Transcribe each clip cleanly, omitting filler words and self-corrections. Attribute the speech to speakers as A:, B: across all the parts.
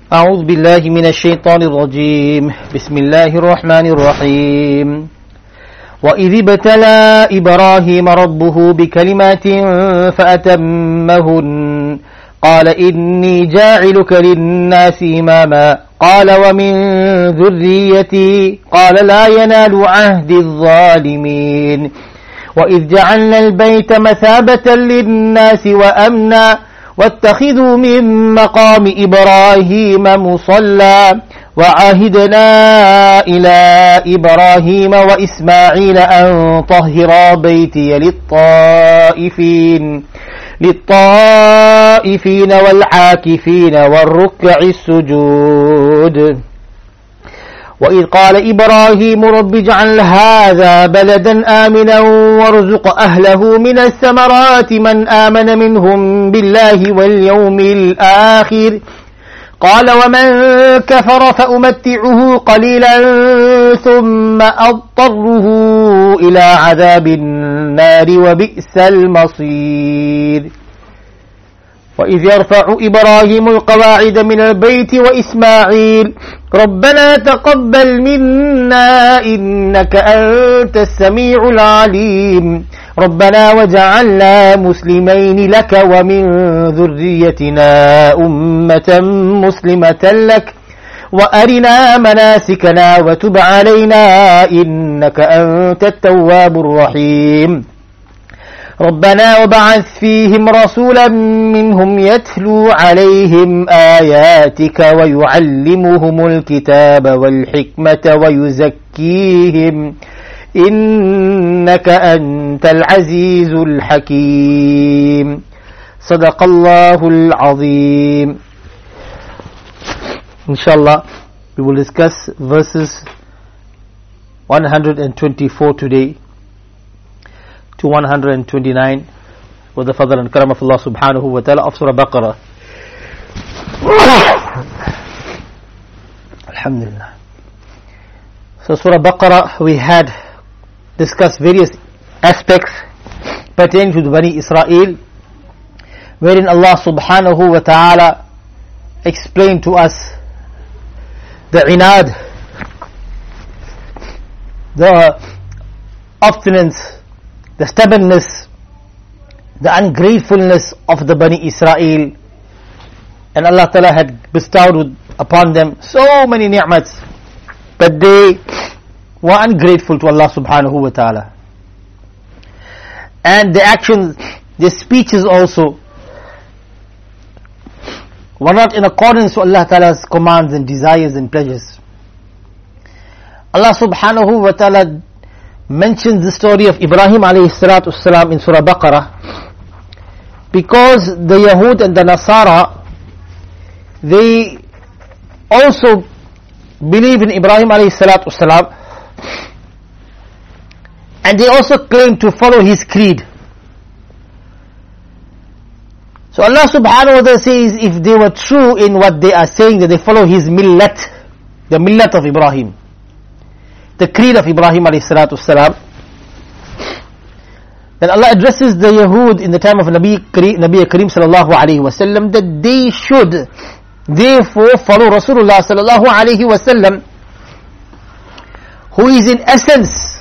A: أعوذ بالله من الشيطان الرجيم بسم الله الرحمن الرحيم وإذ ابتلى إبراهيم ربه بكلمات فأتمهن قال إني جاعلك للناس إماما قال ومن ذريتي قال لا ينال عهد الظالمين وإذ جعلنا البيت مثابة للناس وأمنا واتخذوا من مقام إبراهيم مصلى وعهدنا إلى إبراهيم وإسماعيل أن طهرا بيتي للطائفين والعاكفين والركع السجود وإذ قال إبراهيم رب اجعل هذا بلدا آمنا وارزق أهله من الثمرات من آمن منهم بالله واليوم الآخر قال ومن كفر فأمتعه قليلا ثم أضطره إلى عذاب النار وبئس المصير وإذ يرفع إبراهيم القواعد من البيت وإسماعيل ربنا تقبل منا إنك أنت السميع العليم ربنا وجعلنا مسلمين لك ومن ذريتنا أمة مسلمة لك وأرنا مناسكنا وتب علينا إنك أنت التواب الرحيم ربنا وبعث فيهم رسولا منهم يتلو عليهم آياتك ويعلمهم الكتاب والحكمة ويزكيهم إنك أنت العزيز الحكيم صدق الله العظيم. Inshallah, we will discuss verses 124 today to 129 with the fadl and karam of Allah subhanahu wa ta'ala of Surah Baqarah. Alhamdulillah. So Surah Baqarah, we had discussed various aspects pertaining to the Bani Israel, wherein Allah subhanahu wa ta'ala explained to us the inad, the obstinance, the stubbornness, the ungratefulness of the Bani Israel, and Allah Ta'ala had bestowed upon them so many ni'mats, but they were ungrateful to Allah Subhanahu wa Ta'ala. And their actions, their speeches also were not in accordance to Allah Ta'ala's commands and desires and pleasures. Allah Subhanahu wa Ta'ala mentions the story of Ibrahim alayhi salatu salam in Surah Baqarah because the Yahud and the Nasara, they also believe in Ibrahim alayhi salatu salam, and they also claim to follow his creed. So Allah subhanahu wa ta'ala says, if they were true in what they are saying, that they follow his millat, the millat of Ibrahim, the creed of Ibrahim alayhi salatu salam, then Allah addresses the Yahud in the time of Nabi Kareem sallallahu alayhi wa sallam that they should therefore follow Rasulullah sallallahu alayhi wa sallam, who is in essence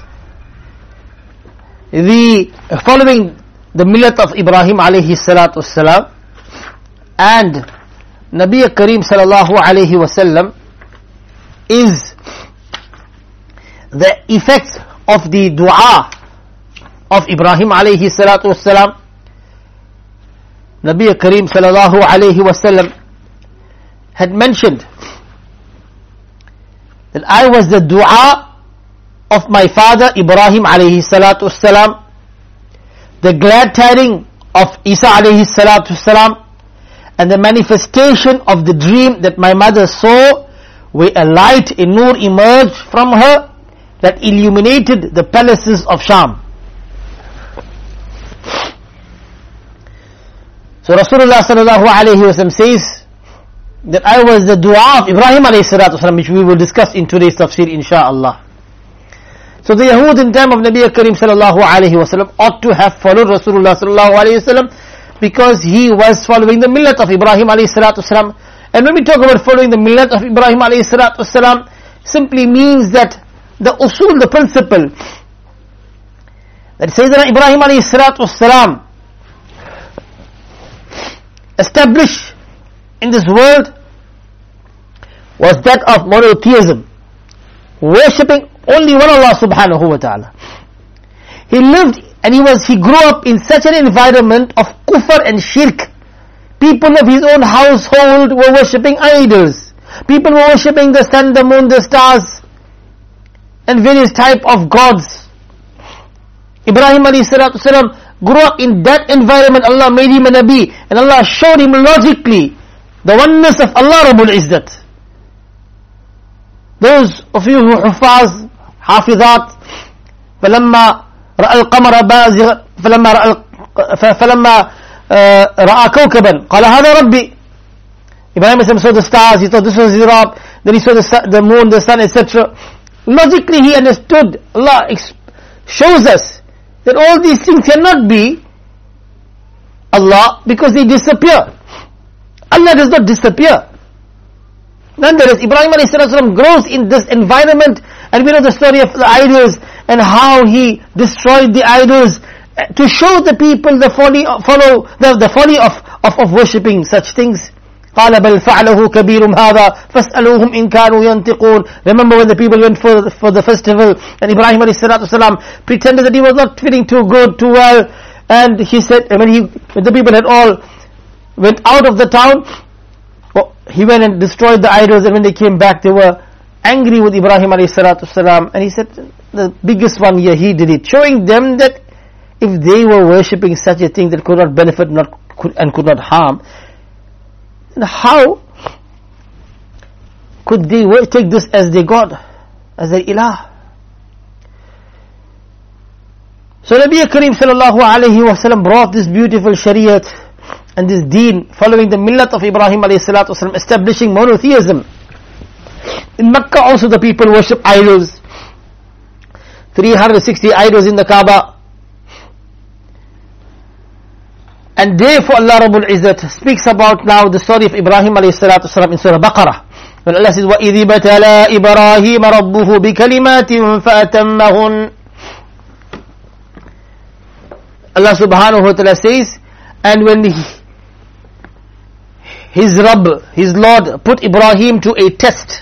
A: the following the millat of Ibrahim alayhi salatu salam, and Nabi Kareem sallallahu alayhi wa sallam is the effects of the dua of Ibrahim alayhi salatu wassalam. Nabi Kareem sallallahu alayhi wasallam had mentioned that I was the dua of my father Ibrahim alayhi salatu wassalam, the glad tidings of Isa alayhi salatu wassalam, and the manifestation of the dream that my mother saw, where a light, a nur emerged from her that illuminated the palaces of Sham. So Rasulullah sallallahu alayhi wa sallam says that I was the dua of Ibrahim alayhi salatu wasalam, which we will discuss in today's tafsir insha'Allah. So the Yahud in time of Nabi Kareem sallallahu alayhi wa sallam ought to have followed Rasulullah sallallahu alayhi wa sallam because he was following the millat of Ibrahim alayhi salatu wasalam, And when we talk about following the millat of Ibrahim alayhi salatu wasalam, simply means that the usul, the principle, that Sayyidina Ibrahim alayhi salatu wasalam established in this world was that of monotheism, worshipping only one Allah subhanahu wa ta'ala. He lived and he grew up in such an environment of kufr and shirk. People of his own household were worshipping idols. People were worshipping the sun, the moon, the stars, and various type of gods. Ibrahim alayhi salatu wasalam grew up in that environment. Allah made him a Nabi, and Allah showed him logically the oneness of Allah Rabbul Izzat. Those of you who hufaz, hafizat, فلما رأى القمر بازغا فلما رأى كوكبا قال هذا ربي. Ibrahim saw the stars, he thought this was his Rabb. Then he saw the moon, the sun, etc. Logically he understood. Allah shows us that all these things cannot be Allah because they disappear. Allah does not disappear. Nonetheless, Ibrahim a.s. grows in this environment, and we know the story of the idols and how he destroyed the idols to show the people the folly of worshipping such things. قال بل فعله كبيرهم هذا فاسألوهم إن كانوا ينطقون. Remember when the people went for the festival, and Ibrahim a.s. pretended that he was not feeling too good, too well, and he said, when the people had all went out of the town, he went and destroyed the idols, and when they came back they were angry with Ibrahim a.s. and he said, the biggest one here, he did it, showing them that if they were worshipping such a thing that could not benefit and could not harm, then how could they take this as their God, as their ilah? So Nabi Kareem sallallahu alayhi wa sallam brought this beautiful shariat and this deen, following the millat of Ibrahim alayhi salatu wasalam, establishing monotheism. In Mecca also the people worship idols. 360 idols in the Kaaba. And therefore Allah Rabbul Izzat speaks about now the story of Ibrahim alayhi salatu wasalam in Surah Baqarah. When Allah says, وَإِذِ بَتَلَى إِبْرَاهِيمَ رَبُّهُ بِكَلِمَاتٍ فَأَتَمَّهُنْ. Allah subhanahu wa ta'ala says, and when his Rabb, his Lord, put Ibrahim to a test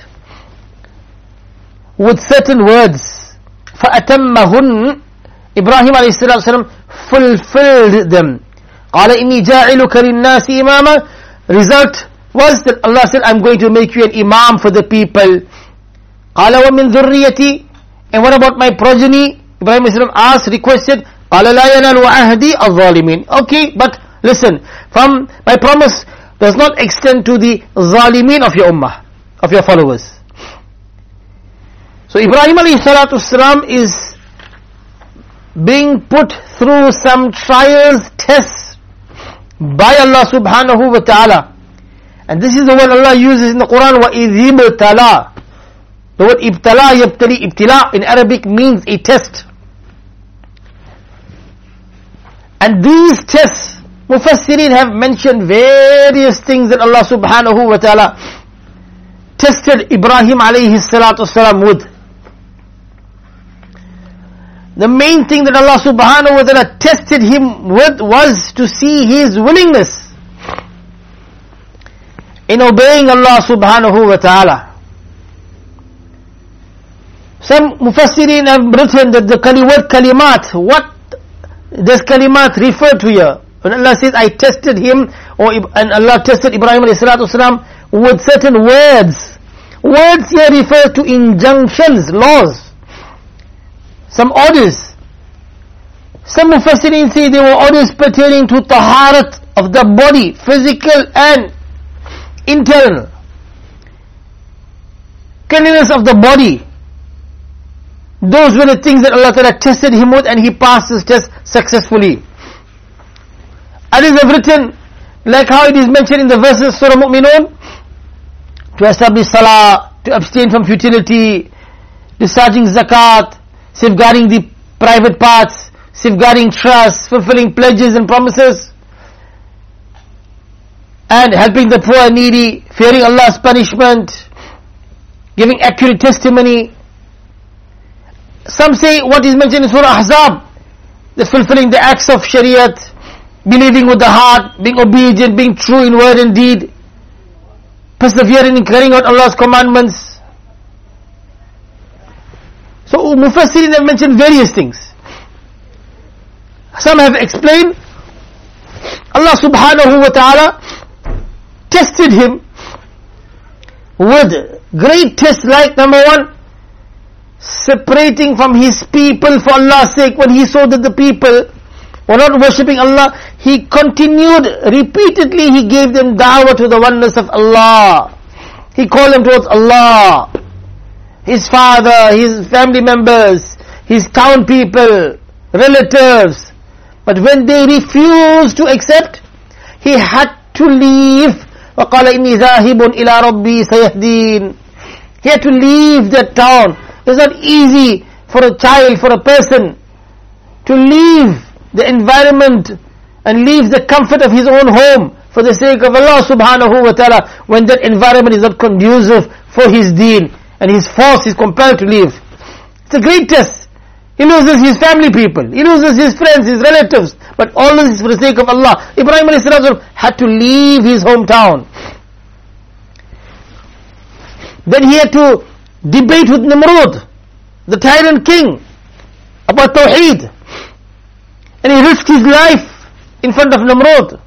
A: with certain words, فَأَتَمَّهُنْ, Ibrahim alayhi salatu wasalam fulfilled them. قَالَ إِنِّي جَاعِلُكَ لِلنَّاسِ إِمَامًا. Result was that Allah said, I'm going to make you an imam for the people. قَالَ وَمِنْ ذُرِّيَّتِي, and what about my progeny? Ibrahim alayhi salam asked, requested, قَالَ لَا يَنَالُ عَهْدِي الظَّالِمِينَ. Okay, but listen, from my promise does not extend to the zalimin of your ummah, of your followers. So Ibrahim alayhi salatu wasalam is being put through some trials, tests by Allah subhanahu wa ta'ala. And this is the word Allah uses in the Quran, وَإِذِ ابْتَلَى. The word ibtala, yabtali, ibtila in Arabic means a test. And these tests, Mufassirin have mentioned various things that Allah subhanahu wa ta'ala tested Ibrahim alayhi salatu wasalam with. The main thing that Allah subhanahu wa ta'ala tested him with was to see his willingness in obeying Allah subhanahu wa ta'ala. Some Mufassirin have written that the word kalimat, what does kalimat refer to here? When Allah says, I tested him, and Allah tested Ibrahim alayhi salatu wasalam with certain words. Words here refer to injunctions, laws, some orders. Some Mufassirin say they were orders pertaining to taharat of the body, physical and internal. Cleanliness of the body. Those were the things that Allah Ta'ala tested him with, and he passed this test successfully. Others have written, like how it is mentioned in the verses Surah Mu'minun, to establish salah, to abstain from futility, discharging zakat, safeguarding the private parts, safeguarding trust, fulfilling pledges and promises, and helping the poor and needy, fearing Allah's punishment, giving accurate testimony. Some say what is mentioned in Surah Ahzab, the fulfilling the acts of Shariat, believing with the heart, being obedient, being true in word and deed, persevering in carrying out Allah's commandments. So Mufassirin have mentioned various things. Some have explained Allah subhanahu wa ta'ala tested him with great tests, like number one, separating from his people for Allah's sake. When he saw that the people were not worshipping Allah, he continued repeatedly, he gave them da'wah to the oneness of Allah. He called them towards Allah, his father, his family members, his town people, relatives. But when they refused to accept, he had to leave. وَقَالَ إِنِّي ذَاهِبٌ إِلَىٰ رَبِّي سَيَهْدِينَ. He had to leave that town. It's not easy for a child, for a person, to leave the environment and leave the comfort of his own home for the sake of Allah subhanahu wa ta'ala, when that environment is not conducive for his deen, and his force is compelled to leave. It's a great test. He loses his family people, he loses his friends, his relatives, but all this is for the sake of Allah. Ibrahim alayhi salatu had to leave his hometown. Then he had to debate with Nimrod, the tyrant king, about Tawheed. And he risked his life in front of Nimrod.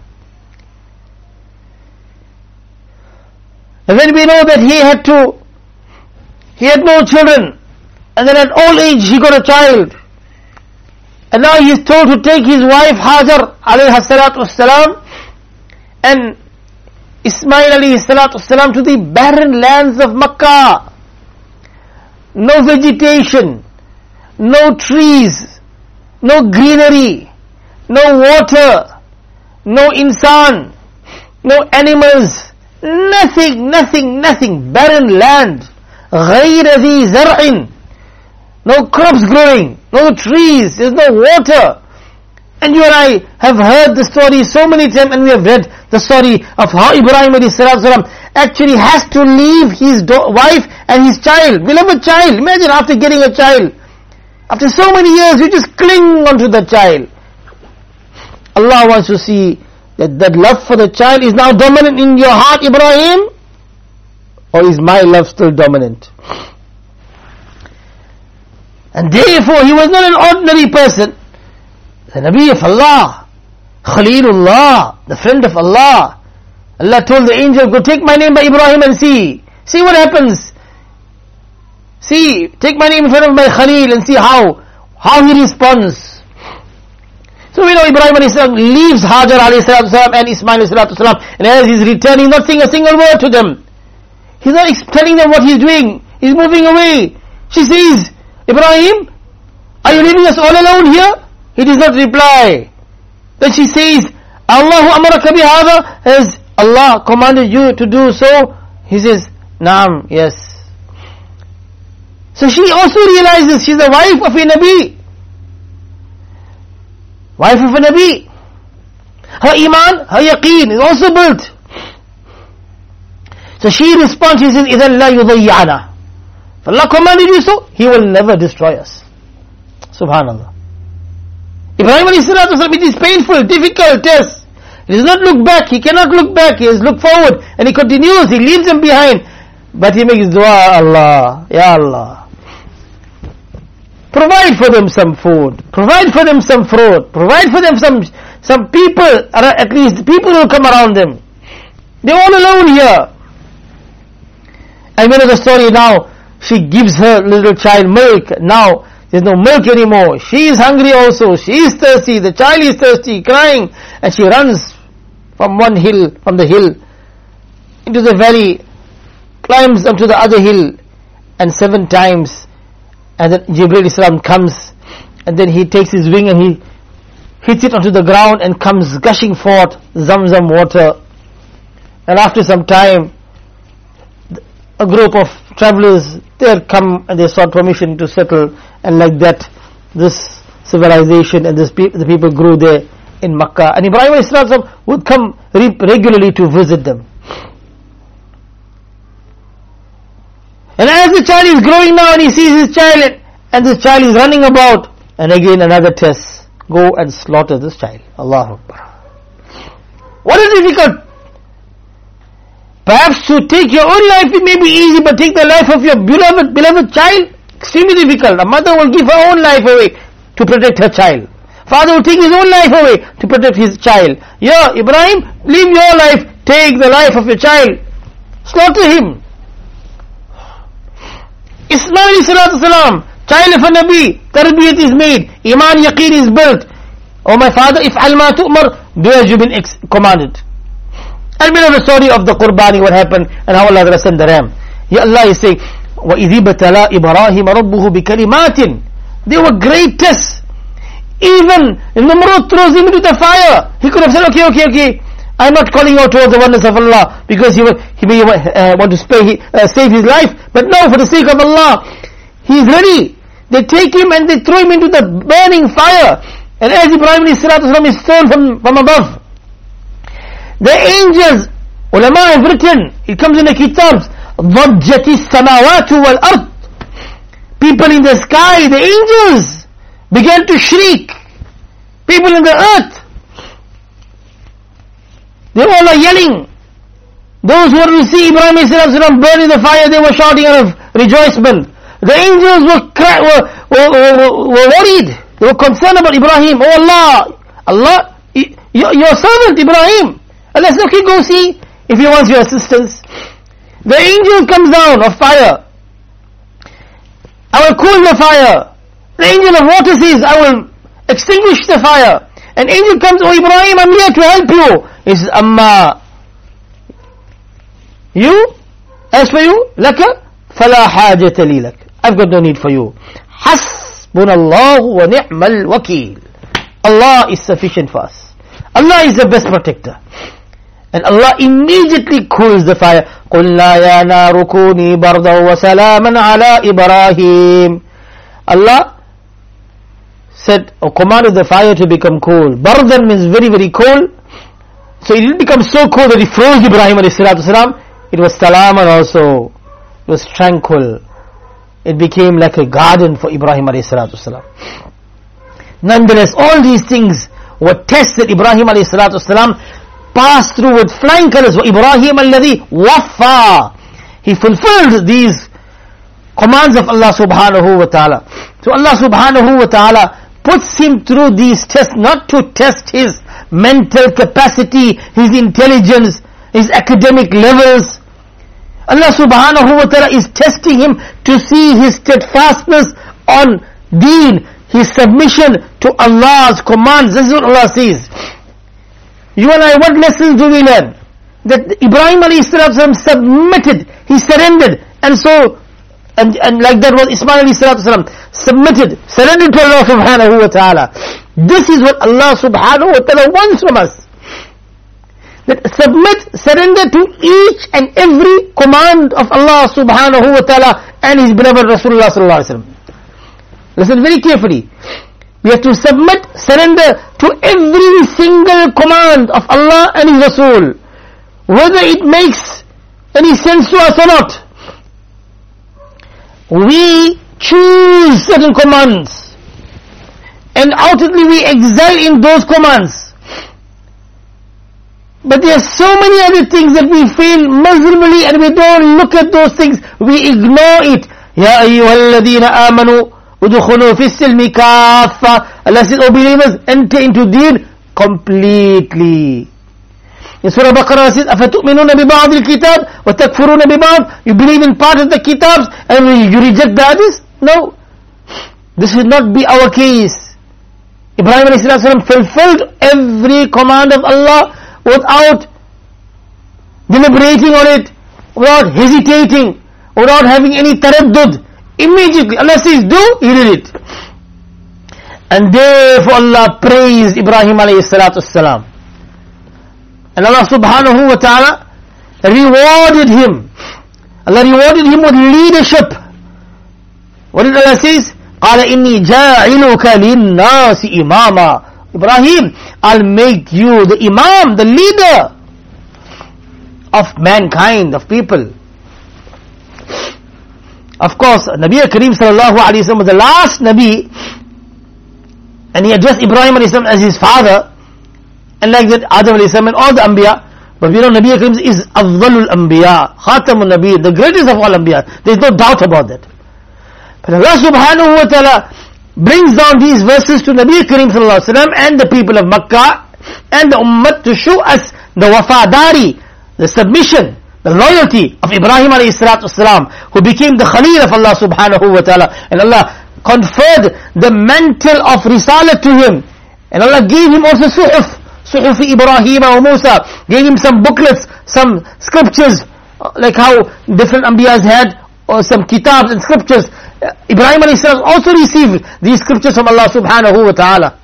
A: And then we know that he had no children. And then at old age he got a child. And now he is told to take his wife Hajar alayhi salatu wassalam and Ismail alayhi salatu wassalam to the barren lands of Makkah. No vegetation, no trees, no greenery, no water, no insan, no animals, nothing, barren land. غَيْرَ ذِي زَرْعٍ. No crops growing, no trees, there's no water. And you and I have heard the story so many times, and we have read the story of how Ibrahim ﷺ actually has to leave his wife and his child, beloved child. Imagine after getting a child, after so many years, you just cling onto the child. Allah wants to see that love for the child is now dominant in your heart, Ibrahim, or is my love still dominant? And therefore he was not an ordinary person. The Nabi of Allah, Khalilullah, the friend of Allah. Allah told the angel, go take my name by Ibrahim and see what happens. See, take my name in front of my Khalil and see how he responds. So we know Ibrahim a.s. leaves Hajar a.s. and Ismail a.s. and as he's returning, not saying a single word to them. He's not telling them what he's doing. He's moving away. She says, Ibrahim, are you leaving us all alone here? He does not reply. Then she says, Allahu amaraka bihada, has Allah commanded you to do so? He says, Naam, yes. So she also realizes she's the wife of a Nabi. Wife of a Nabi. Her iman, her yaqeen is also built. So she responds, she says, إِذَنْ لَا يُضَيِّعَنَا. If Allah commanded you so, He will never destroy us. Subhanallah. Ibrahim a.s. it is painful, difficult test. He does not look back, he cannot look back, he has looked forward, and he continues, he leaves them behind. But he makes dua, Allah, Ya Allah. Provide for them some food, provide for them some fruit, provide for them some people, at least people will come around them. They're all alone here. And we know the story now, she gives her little child milk. Now there's no milk anymore. She is hungry also. She is thirsty. The child is thirsty, crying. And she runs from the hill into the valley, climbs onto the other hill, and 7 times. And then Jibreel Islam comes, and then he takes his wing and he hits it onto the ground and comes gushing forth Zamzam water. And after some time, a group of travelers, they had come and they sought permission to settle, and like that this civilization and the people grew there in Makkah, and Ibrahim alayhi salatu would come regularly to visit them. And as the child is growing now and he sees his child, and this child is running about, and again another test, go and slaughter this child. Allahu Akbar. What is difficult? Perhaps to take your own life it may be easy, but take the life of your beloved child, extremely difficult. A mother will give her own life away to protect her child. Father will take his own life away to protect his child. Yeah, Ibrahim, leave your life, take the life of your child. Slaughter him. Ismail salatu salam, child of a Nabi, tarbiyat is made, Iman yaqeen is built. Oh my father, if alma tu'mar, do as you've been commanded. And we know the story of the Qurbani, what happened, and how Allah sent the ram. Ya Allah is saying, وَإِذِ بَتَلَا إِبْرَاهِيمَ رَبُّهُ بِكَلِمَاتٍ. They were great tests. Even Namrud throws him into the fire. He could have said, okay, I'm not calling out towards the oneness of Allah, because he may want to save his life. But no, for the sake of Allah, he is ready. They take him and they throw him into the burning fire. And as Ibrahim is thrown from above, the angels, ulama have written, it comes in the kitabs, ضَجَّتِ السَّمَاوَاتُ وَالْأَرْضِ. People in the sky, the angels, began to shriek. People in the earth, they all are yelling. Those who were to see Ibrahim burn in the fire, they were shouting out of rejoicement. The angels were worried. They were concerned about Ibrahim. Oh Allah, your servant Ibrahim. Allah says, okay, go see if he wants your assistance. The angel comes down of fire. I will cool the fire. The angel of water says, I will extinguish the fire. An angel comes, oh Ibrahim, I'm here to help you. He says, Amma, you? As for you, laka, fala hajata li lak. I've got no need for you. Hasbunallahu wa ni'mal wakeel. Allah is sufficient for us. Allah is the best protector. And Allah immediately cools the fire. قُلْنَا يَا نَارُ كُونِي بَرْدًا وَسَلَامًا عَلَىٰ إِبْرَاهِيمَ. Allah said, or commanded the fire to become cool. Bardan means very, very cold. So it didn't become so cold that it froze Ibrahim alayhi salatu salam. It was salaman also. It was tranquil. It became like a garden for Ibrahim alayhi salatu salam. Nonetheless, all these things were tests that Ibrahim alayhi salatu salam passed through with flying colors. Ibrahim alladhi waffa. He fulfilled these commands of Allah subhanahu wa ta'ala. So Allah subhanahu wa ta'ala puts him through these tests not to test his mental capacity, his intelligence, his academic levels. Allah subhanahu wa ta'ala is testing him to see his steadfastness on deen, his submission to Allah's commands. This is what Allah says. You and I, what lessons do we learn? That Ibrahim alayhi salam submitted, he surrendered, and so, and like that was Ismail alayhi salam, surrendered to Allah subhanahu wa ta'ala. This is what Allah subhanahu wa ta'ala wants from us. That surrender to each and every command of Allah subhanahu wa ta'ala and His beloved Rasulullah sallallahu alaihi wasallam. Listen very carefully. We have to surrender to every single command of Allah and His Rasul, whether it makes any sense to us or not. We choose certain commands, and outwardly we excel in those commands. But there are so many other things that we fail miserably, and we don't look at those things. We ignore it. Ya ayyuhalladhina amanu udkhulu fi silmi kaffa. Allah says, O believers, enter into deen completely. In Surah Baqarah says, أَفَتُؤْمِنُونَ بِبَعْضِ الْكِتَابِ وَتَكْفُرُونَ بِبَعْضِ. You believe in part of the kitabs and you reject the others? No. This will not be our case. Ibrahim a.s. fulfilled every command of Allah without deliberating on it, without hesitating, without having any taraddud. Immediately Allah says do, he did it. And therefore Allah praised Ibrahim alayhi salatu salam. And Allah subhanahu wa ta'ala rewarded him. Allah rewarded him with leadership. What did Allah say? قَالَ إِنِّي جَاعِلُكَ لِلنَّاسِ إِمَامًا Ibrahim, I'll make you the Imam, the leader of mankind, of people. Of course, Nabi Kareem sallallahu alayhi wa sallam was the last Nabi, and he addressed Ibrahim alayhi salam as his father, and like that Adam alayhi salam and all the Anbiya. But we know Nabi Kareem is Afdalul Anbiya, Khatamun Nabi, the greatest of all Anbiya. There is no doubt about that. But Allah subhanahu wa ta'ala brings down these verses to Nabi Kareem sallallahu alayhi wa sallam and the people of Makkah and the Ummah to show us the wafadari, the submission, the loyalty of Ibrahim alayhi salatu wasalam, who became the Khalil of Allah subhanahu wa ta'ala, and Allah conferred the mantle of Risalah to him, and Allah gave him also Suhuf Ibrahim wa Musa, gave him some booklets, some scriptures, like how different Anbiyas had, or some kitabs and scriptures. Ibrahim alayhi salam also received these scriptures from Allah subhanahu wa ta'ala.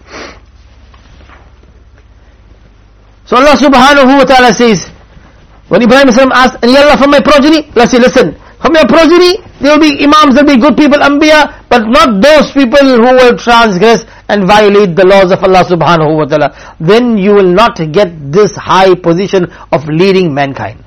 A: So Allah subhanahu wa ta'ala says, when Ibrahim asked, and Ya Allah, from my progeny, let's say, listen, from your progeny, there will be imams, there will be good people, Anbiya, but not those people who will transgress and violate the laws of Allah subhanahu wa ta'ala. Then you will not get this high position of leading mankind.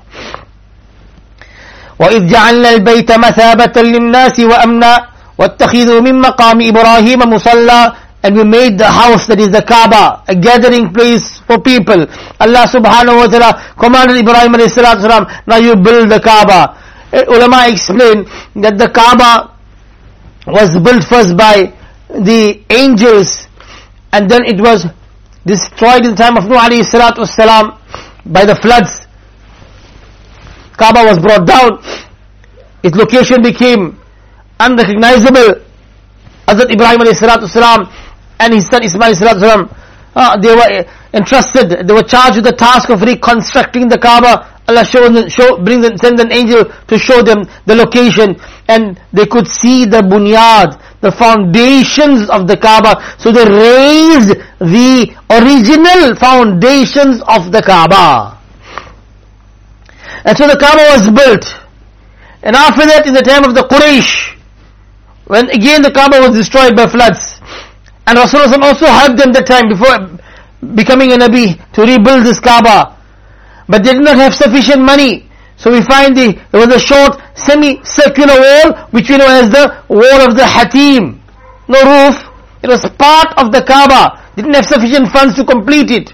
A: وَإِذْ جَعَلْنَا الْبَيْتَ مَثَابَةً لِلنَّاسِ وَأَمْنًا وَاتَّخِذُوا مِن مَّقَامِ إِبْرَاهِيمَ مُصَلًّى. And we made the house, that is the Kaaba, a gathering place for people. Allah subhanahu wa ta'ala commanded Ibrahim alayhi salatu wasalam, now you build the Kaaba. Ulama explain that the Kaaba was built first by the angels, and then it was destroyed in the time of Nuh alayhi salatu wasalam by the floods. Kaaba was brought down, its location became unrecognizable. Hazrat Ibrahim alayhi salatu wasalam and his son Ismail alayhi salatu wasalam, they were entrusted, they were charged with the task of reconstructing the Kaaba. Allah sends an angel to show them the location, and they could see the bunyad, the foundations of the Kaaba. So they raised the original foundations of the Kaaba. And so the Kaaba was built. And after that, in the time of the Quraysh, when again the Kaaba was destroyed by floods, and Rasulullah also helped them that time before becoming a Nabi to rebuild this Kaaba. But they did not have sufficient money. So we find there was a short semi-circular wall, which we know as the wall of the Hatim. No roof. It was part of the Kaaba. Didn't have sufficient funds to complete it.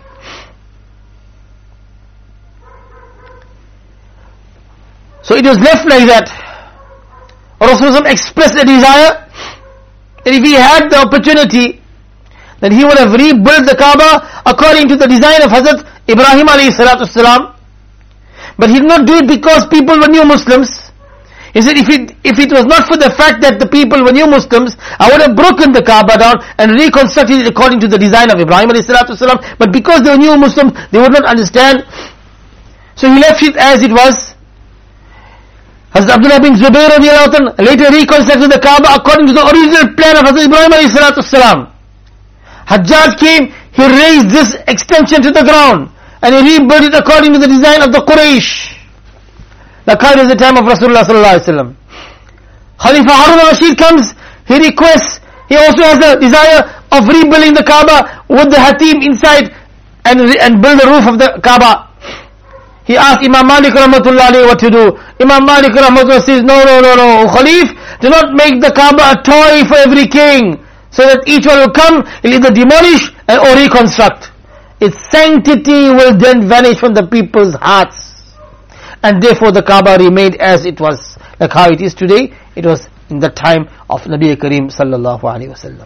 A: So it was left like that. Rasulullah expressed a desire that if he had the opportunity, then he would have rebuilt the Kaaba according to the design of Hazrat Ibrahim alayhi salatu wasalam. But he did not do it because people were new Muslims. He said, if it was not for the fact that the people were new Muslims, I would have broken the Kaaba down and reconstructed it according to the design of Ibrahim alayhi salatu wasalam. But because they were new Muslims, they would not understand. So he left it as it was. Hazrat Abdullah bin Zubayr later reconstructed the Kaaba according to the original plan of Hazrat Ibrahim alayhi salatu wasalam. Hajjaj came, he raised this extension to the ground, and he rebuilt it according to the design of the Quraysh. Like how it is the time of Rasulullah sallallahu alaihi wasallam. Khalifa Harun al-Rashid comes, he requests, he also has the desire of rebuilding the Kaaba with the Hatim inside, and build the roof of the Kaaba. He asked Imam Malik rahmatullah alayhi what to do. Imam Malik rahmatullah says, no, Khalif, do not make the Kaaba a toy for every king, so that each one will come, he'll either demolish or reconstruct. Its sanctity will then vanish from the people's hearts. And therefore the Kaaba remained as it was. Like how it is today, it was in the time of Nabi Kareem sallallahu alayhi wasallam.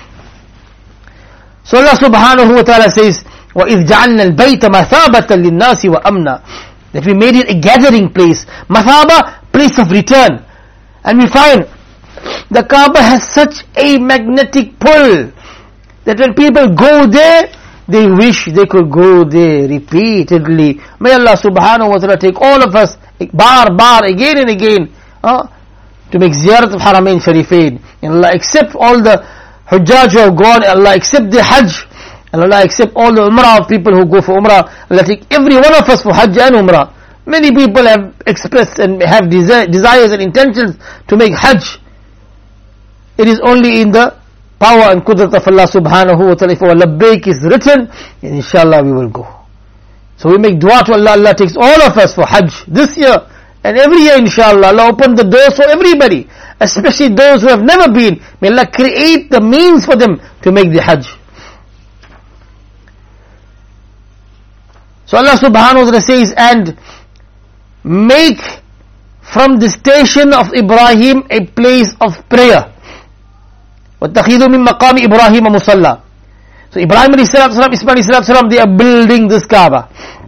A: So Allah subhanahu wa ta'ala says, وَإِذْ جَعَلْنَا الْبَيْتَ مَثَابَةً لِلنَّاسِ وَأَمْنًا. That we made it a gathering place. Mathaba, place of return. And we find the Kaaba has such a magnetic pull that when people go there, they wish they could go there repeatedly. May Allah subhanahu wa ta'ala take all of us bar again and again to make ziyarat of Haramain Sharifain. And Allah accept all the Hujjaj who have gone. Allah accept the Hajj. And Allah accept all the Umrah of people who go for Umrah. Allah take every one of us for Hajj and Umrah. Many people have expressed and have desires and intentions to make Hajj. It is only in the power and qudrat of Allah subhanahu wa ta'ala, if our labbaik is written, inshallah we will go. So we make dua to Allah. Allah takes all of us for Hajj this year and every year, inshallah. Allah open the doors for everybody, especially those who have never been. May Allah create the means for them to make the Hajj. So Allah subhanahu wa ta'ala says, and make from the station of Ibrahim a place of prayer. وَاتَّخِذُوا مِن مَقَامِ إِبْرَاهِيمَ مُصَلَّى. So Ibrahim alayhi salatu salam, Ismail alayhi salatu salam, they are building this Kaaba.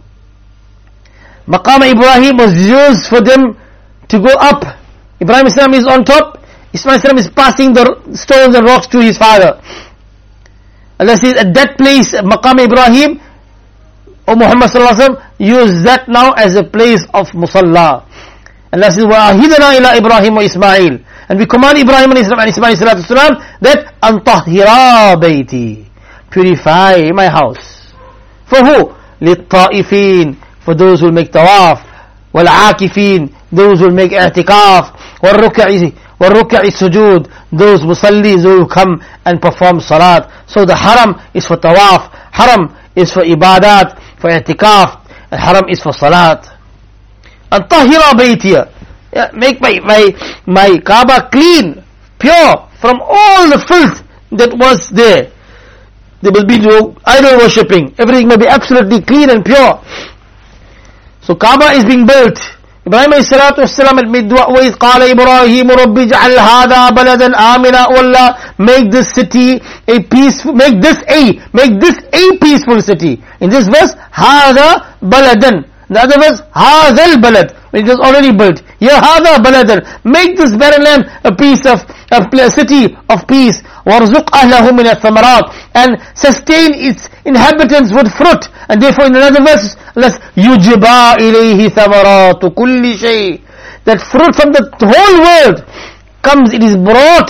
A: Maqam Ibrahim was used for them to go up. Ibrahim alayhi salam is on top, Ismail alayhi salam is passing the stones and rocks to his father. Allah says, at that place, Maqam Ibrahim, O Muhammad sallallahu alaihi wasallam, use that now as a place of musalla. Allah says, وَأَهِدْنَا إِلَىٰ إِبْرَاهِيمَ وَإِسْمَاعِيلَ. And we command Ibrahim and Ismail salatu salam that أَنْطَهِرَا بَيْتِي, purify my house. For who? لِلطَّائِفِينَ, for those who will make tawaf. وَالْعَاكِفِينَ, those who will make i'tikaf. وَالرُّكَعِ sujud, those musallis who will come and perform salat. So the haram is for tawaf, haram is for ibadat, for i'tikaf, and haram is for salat. And tahira baytiya, make my Kaaba clean, pure from all the filth that was there. There will be no idol worshipping. Everything will be absolutely clean and pure. So Kaaba is being built. Ibrahim alayhi salatu wassalam had made dua, وَإِذْ قَالَ إِبْرَاهِيمُ رَبِّ اجْعَلْ هَذَا بَلَدًا آمِنًا. O Allah, make this city a peaceful, make this a peaceful city. In this verse, هَذَا بَلَدًا. In the other verse, هَذَا الْبَلَدْ, it was already built. Here, هَذَا بَلَدًا, make this barren land a city of peace. وَارْزُقْ أَهْلَهُ مِنَ الثَّمَرَاتِ, and sustain its inhabitants with fruit. And therefore in another verse, يُجْبَى إِلَيْهِ ثَمَرَاتُ كُلِّ شَيْءٍ, that fruit from the whole world comes, it is brought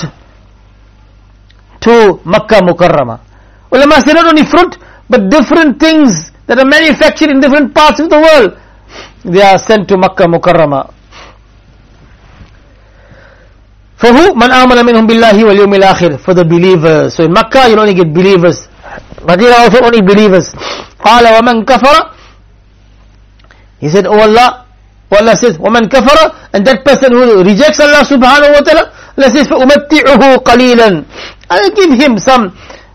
A: to Makkah Mukarramah. Ulama say not only fruit, but different things that are manufactured in different parts of the world, they are sent to Makkah Mukarramah. For who? Man amana minhum billahi wal yawmil akhir, for the believers. So in Makkah you only get believers, Medina also only believers. Qala wa man kafara, he said, oh Allah, Allah says, wa man kafara, and that person who rejects Allah subhanahu wa ta'ala, Allah says, fa umatti'uhu qalilan, I'll give him some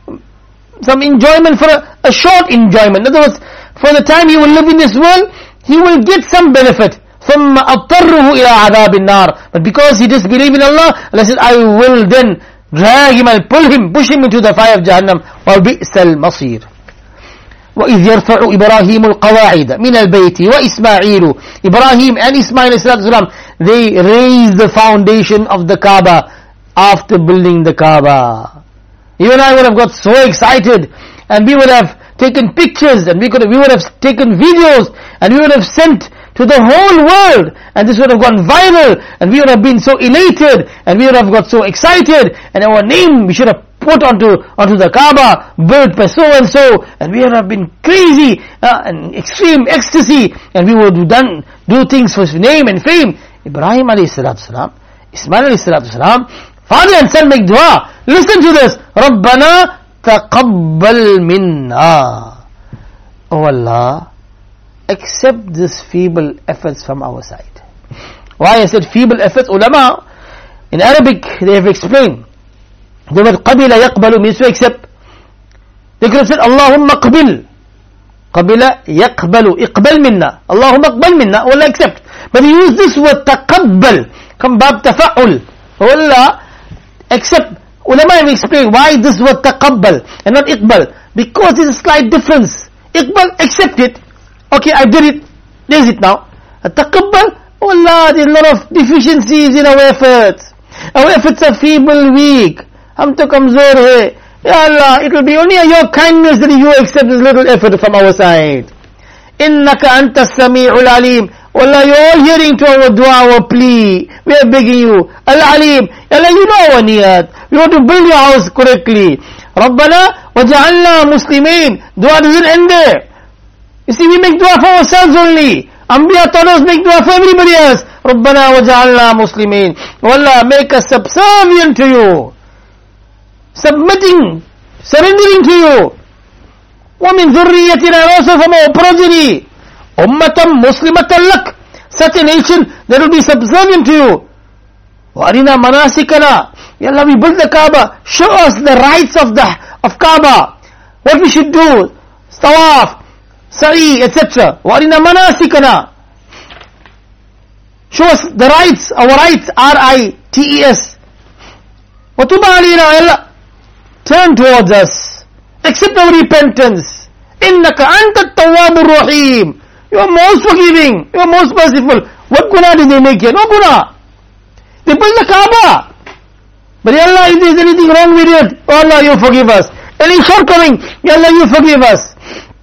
A: enjoyment, for a short enjoyment. In other words, for the time he will live in this world, he will get some benefit. ثُمَّ أَضْطَرُّهُ إِلَىٰ عَذَابِ النَّارِ, but because he disbelieves in Allah, Allah says, I will then drag him, I'll push him into the fire of Jahannam. وَبِئْسَ الْمَصِيرُ. وَإِذْ يَرْفَعُ إِبْرَاهِيمُ الْقَوَاعِدَ مِنَ الْبَيْتِ وَإِسْمَاعِيلُ. Ibrahim and Ismail ﷺ, they raised the foundation of the Kaaba after building the Kaaba. You and I would have got so excited, and we would have taken pictures, and we would have taken videos, and we would have sent to the whole world, and this would have gone viral, and we would have been so elated, and we would have got so excited, and our name we should have put onto the Kaaba, built by so and so, and we would have been crazy and extreme ecstasy, and we would do things for his name and fame. Ibrahim alayhi salatu salam, Ismail alayhi salatu salam, father and son make dua. Listen to this. Rabbana taqabbal minna. Oh Allah, accept this feeble efforts from our side. Why I said feeble efforts? Ulama in Arabic they have explained. The word qabila yaqbalu means to accept. They could have said Allahumma qbil. Qabila yaqbalu, iqbal minna. Allahumma qbal minna, Allah accept. But he used this word taqabbal, come bab tafa'ul. Allah accept. Ulama have explained why this word taqabbal and not iqbal. Because there's a slight difference. Iqbal, accept it. Okay, I did it. There's it now. Taqabbal, oh Allah, there's a lot of deficiencies in our efforts. Our efforts are feeble, weak. Hum to kamzor hai. Ya Allah, it will be only your kindness that you accept this little effort from our side. Innaka anta sami'ul alim. Allah, you're all hearing to our dua, our plea. We are begging you. Al-Alim. Allah, you know our niyat. We want to build your house correctly. Rabbana waja'alna muslimin. Dua doesn't end there. You see, we make dua for ourselves only. Anbiya taught us make dua for everybody else. Rabbana waja'alna muslimin. Allah, make us subservient to you. submitting, surrendering to you. وَمِن ذُرِّيَّتِنَا, and also from our progeny, ummatan muslimatan lak, such a nation that will be subservient to you. وَأَرِنَا مَنَاسِكَنَا, Ya Allah, we built the Kaaba, show us the rights of Kaaba, what we should do, tawaf, sa'i, etc. وَأَرِنَا مَنَاسِكَنَا, show us the rights, our rights, R-I-T-E-S. وَتُبَ عَلَيْنَا, Allah, turn towards us, accept our repentance. إِنَّكَ أَنْتَ التَّوَّابُ الرَّحِيمُ, you are most forgiving, you are most merciful. What guna did they make here? No guna. They built the Kaaba. But Ya Allah, if there is anything wrong with it, oh Allah, you forgive us. Any shortcoming, Ya Allah, you forgive us.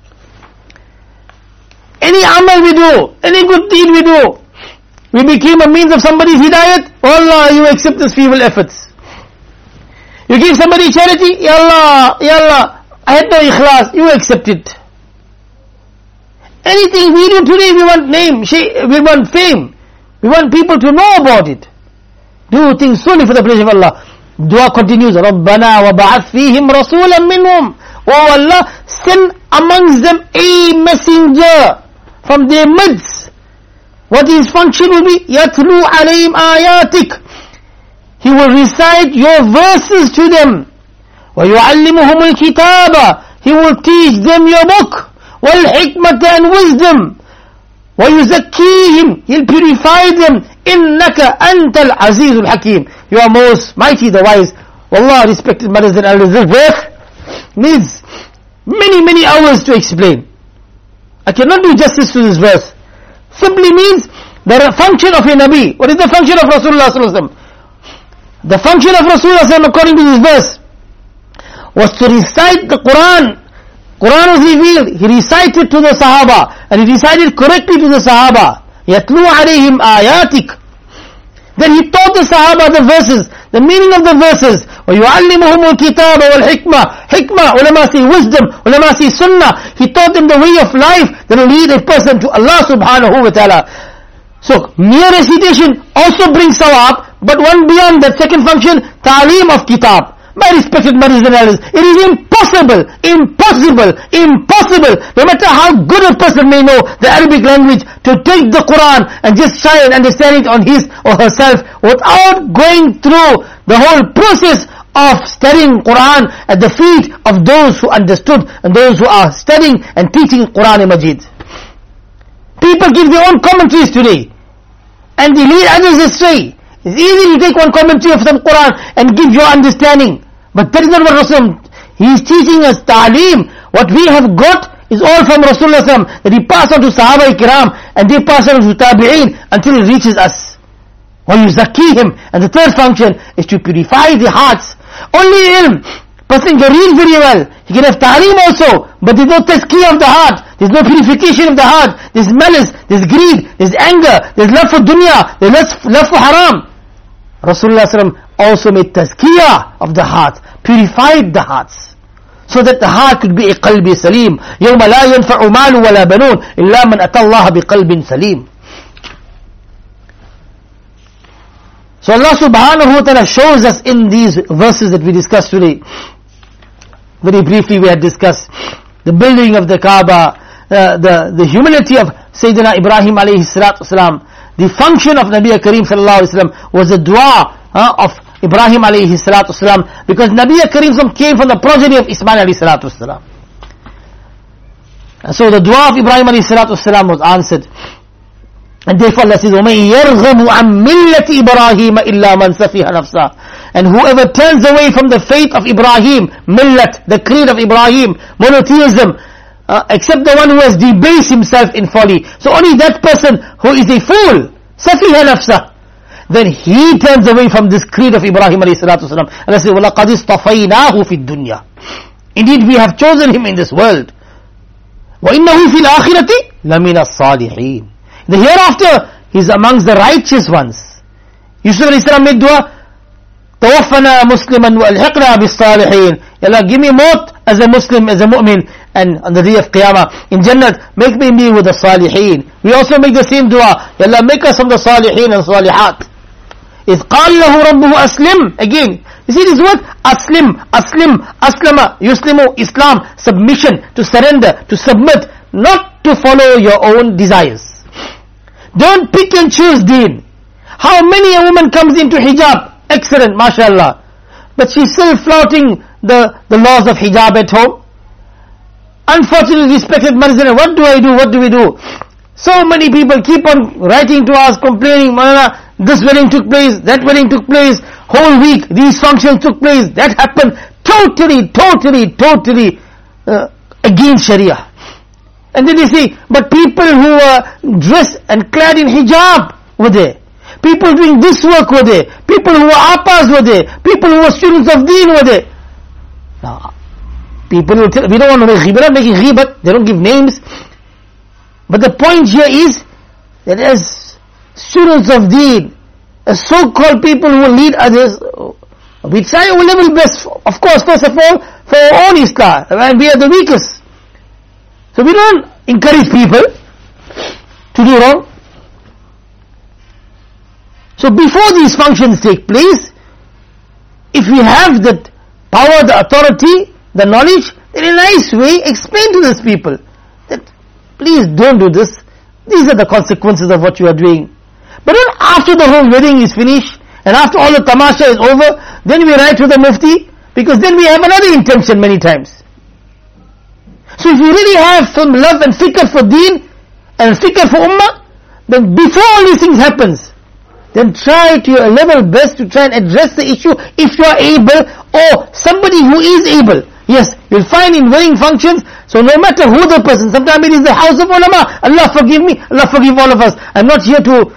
A: Any amal we do, any good deed we do, we became a means of somebody's hidayat, oh Allah, you accept these feeble efforts. You give somebody charity, Ya Allah, Ya Allah, I had no ikhlas, you accept it. Anything we do today, we want name, we want fame, we want people to know about it. Do things solely for the pleasure of Allah. Dua continues, رَبَّنَا وَبَعَثْ فِيهِمْ رَسُولًا مِّنْهُمْ, oh Allah, send amongst them a messenger from their midst. What his function will be? يَتْلُو عَلَيْهِمْ آيَاتِكَ, he will recite your verses to them. وَيُعَلِّمُهُمُ الْكِتَابَ, he will teach them your book. وَالْحِكْمَةَ, and wisdom. وَيُزَكِّيهِمْ, he'll purify them. إِنَّكَ أَنْتَ الْعَزِيزُ الْحَكِيمُ, you are most mighty, the wise. Wallah, respected mothers and elders, this verse needs many hours to explain. I cannot do justice to this verse. Simply means the function of a Nabi. What is the function of Rasulullah sallallahu alaihi wasallam? The function of Rasulullah sallallahu alaihi wasallam, according to this verse, was to recite the Quran. Quran was revealed, he recited to the Sahaba, and he recited correctly to the Sahaba. يَتْلُو عَلَيْهِمْ آيَاتِكَ, then he taught the Sahaba the verses, the meaning of the verses. وَيُعَلِّمُهُمُ الْكِتَابَ وَالْحِكْمَةِ, hikmah, ulama say wisdom, ulama say sunnah. He taught them the way of life that will lead a person to Allah subhanahu wa ta'ala. So, mere recitation also brings sawab, but one beyond that second function, ta'aleem of kitab. My respected mothers and elders, it is impossible, no matter how good a person may know the Arabic language, to take the Quran and just try and understand it on his or herself without going through the whole process of studying Quran at the feet of those who understood and those who are studying and teaching Quran Majid. People give their own commentaries today, and they lead others astray. It's easy to take one commentary of some Quran and give your understanding. But that is not what Rasul, he is teaching us ta'aleem. What we have got is all from Rasulullah sallallahu, that he passed on to Sahaba Ikram, and they passed on to Tabi'een until it reaches us. وَيُزَكِّيهِمْ, and the third function is to purify the hearts. Only ilm, person can read very well, he can have ta'aleem also, but there's no tazkiyah of the heart, there's no purification of the heart, there's malice, there's greed, there's anger, there's love for dunya, there's love for haram. Rasulullah sallallahu also made tazkiyah of the heart, purified the hearts, so that the heart could be a qalbi salim. يَوْمَ لَا يَنْفَعُ مَالُ وَلَا بَنُونَ إِلَّا مَنْ أَتَى اللَّهَ بِقَلْبٍ سَلِيمٍ. So Allah subhanahu wa ta'ala shows us in these verses that we discussed today. Very briefly we had discussed the building of the Kaaba, the humility of Sayyidina Ibrahim alayhi salatu wasalam. The function of Nabi Kareem sallallahu alayhi wasallam was the dua of Ibrahim alayhi salatu wasalam, because Nabi Kareem came from the progeny of Ismail alayhi salatu wasalam. And so the dua of Ibrahim alayhi salatu wasalam was answered. And therefore Allah says, وَمَنْ يَرْغَبُ عَنْ مِلَّةِ إِبْرَاهِيمَ إِلَّا مَنْ سَفِيهَ نَفْسَهُ, and whoever turns away from the faith of Ibrahim, millat, the creed of Ibrahim, monotheism, except the one who has debased himself in folly. So only that person who is a fool, سَفِيهَ نَفْسَهُ, then he turns away from this creed of Ibrahim alayhi salatu wasalam. Allah says, وَلَقَدْ اصْطَفَيْنَاهُ فِي الدُّنْيَا, indeed we have chosen him in this world. وَإِنَّهُ فِي الْآخِرَةِ لَمِنَ الصَّالِحِينَ, the hereafter he is amongst the righteous ones. Yusuf alayhi salam made dua, توفنا مسلما والحقنا بالصالحين. Allah, give me maut as a Muslim, as a mu'min, and on the day of Qiyamah in Jannat make me with the Salihin. We also make the same dua, Allah, make us from the Salihin and Salihat. إِذْ قَالَ لَهُ رَبُّهُ أَسْلِمْ. Again, you see this word? Aslim, Aslim, Aslama, Yuslimu, Islam, submission, to surrender, to submit, not to follow your own desires. Don't pick and choose deen. How many a woman comes into hijab? Excellent, mashallah. But she's still flouting the laws of hijab at home. Unfortunately, respected Marzana, what do I do? What do we do? So many people keep on writing to us, complaining, Malana, this wedding took place, that wedding took place, whole week, these functions took place, that happened, totally against Sharia. And then they say, but people who are dressed and clad in hijab were there. People doing this work were there. People who were appas were there. People who were students of deen were there. Now, people will tell, we don't want to make ghibah, making ghibah, they don't give names. But the point here is that as students of deen, as so-called people who will lead others, we try our level best, of course, first of all, for our own islah, and we are the weakest. So we don't encourage people to do wrong. So before these functions take place, if we have the power, the authority, the knowledge, in a nice way explain to these people that please don't do this. These are the consequences of what you are doing. But not after the whole wedding is finished and after all the tamasha is over, then we write to the mufti, because then we have another intention many times. So if you really have some love and fikr for deen and fikr for ummah, then before all these things happens, then try to your level best to try and address the issue if you are able, or somebody who is able. Yes, you'll find in wedding functions, so no matter who the person, sometimes it is the house of ulama, Allah forgive me, Allah forgive all of us. I'm not here to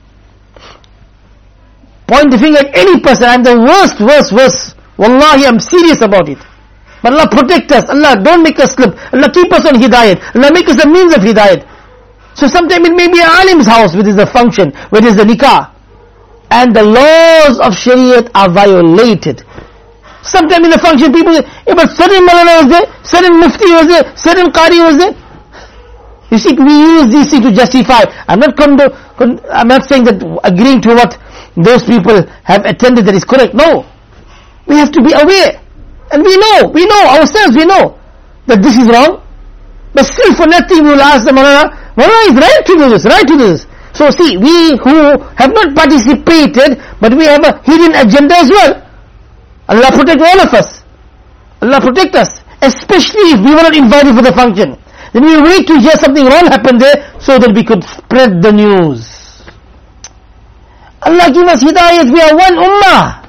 A: point the finger at any person. I'm the worst. Wallahi, I'm serious about it. But Allah protect us. Allah don't make us slip. Allah keep us on hidayat. Allah make us a means of hidayat. So sometimes it may be an alim's house where there is a function, where there is a nikah, and the laws of Shariat are violated. Sometimes in the function people say, but certain Malana was there, certain Mufti was there, certain Qari was there. You see, we use these things to justify. I'm not saying that agreeing to what those people have attended that is correct. No. We have to be aware. And we know ourselves, we know that this is wrong. But still for nothing we will ask the Malana is right to do this. So see, we who have not participated, but we have a hidden agenda as well. Allah protect all of us. Allah protect us. Especially if we were not invited for the function. Then we wait to hear something wrong happen there, so that we could spread the news. Allah give us hidayat, we are one ummah.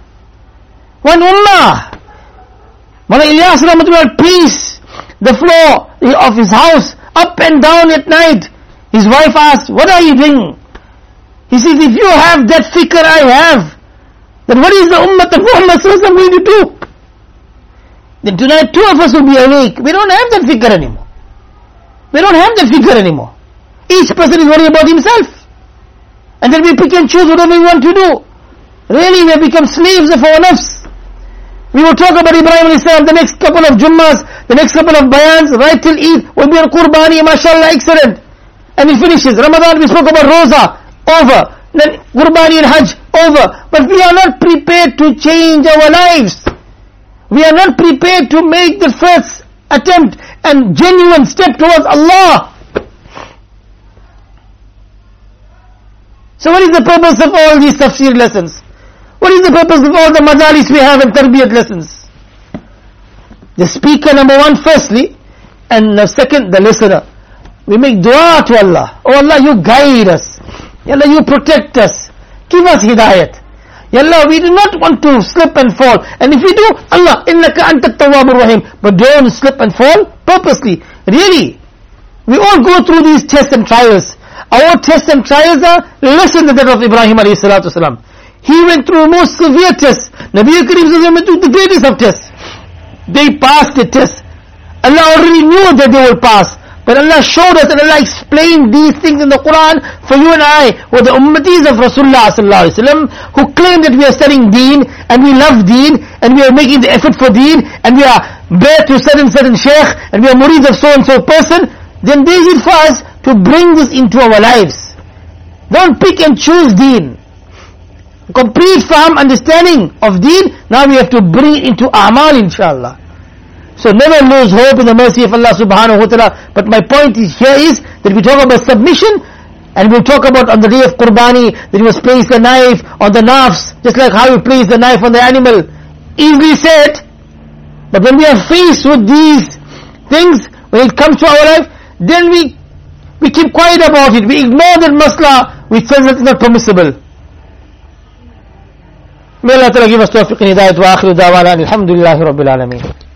A: Mawlana Ilyas Rahmatullah paced the floor of his house, up and down at night. His wife asked, what are you doing? He says, if you have that fikr I have, then what is the ummah of Muhammad going to do? Then tonight two of us will be awake. We don't have that fikr anymore. Each person is worried about himself. And then we pick and choose whatever we want to do. Really, we have become slaves of our nafs. We will talk about Ibrahim alayhi salam the next couple of Jummas, the next couple of Bayans, right till Eid, will be on Qurbani, mashallah, excellent. And it finishes. Ramadan, we spoke about Roza, over. Then Qurbani and Hajj, over. But we are not prepared to change our lives. We are not prepared to make the first attempt and genuine step towards Allah. So what is the purpose of all these tafsir lessons? What is the purpose of all the majalis we have and tarbiyat lessons? The speaker, number one, firstly, and the second, the listener. We make dua to Allah. Oh Allah, you guide us. Ya Allah, you protect us. Give us hidayat. Ya Allah, we do not want to slip and fall. And if we do, Allah, innaka anta tawwabur rahim. But don't slip and fall purposely. Really. We all go through these tests and trials. Our tests and trials are less than that of Ibrahim alayhi salatu wasalam. He went through most severe tests. Nabi Kareem went through the greatest of tests. They passed the test. Allah already knew that they will pass. But Allah showed us and Allah explained these things in the Quran for you and I, who are the ummatis of Rasulullah sallallahu alaihi wasallam, who claim that we are studying deen, and we love deen, and we are making the effort for deen, and we are bare to certain shaykh, and we are murids of so and so person. Then there is it for us to bring this into our lives. Don't pick and choose deen. complete firm understanding of deen, now we have to bring it into a'mal, inshallah. So never lose hope in the mercy of Allah subhanahu wa ta'ala. But my point is here is that we talk about submission, and we'll talk about on the day of Qurbani, that you must place the knife on the nafs, just like how you place the knife on the animal. Easily said, but when we are faced with these things, when it comes to our life, then we keep quiet about it. We ignore that masla which says that it's not permissible. May Allah Ta'ala give us tawfiq and hidayat wa akhiru da'wana alhamdulillahi rabbil alameen.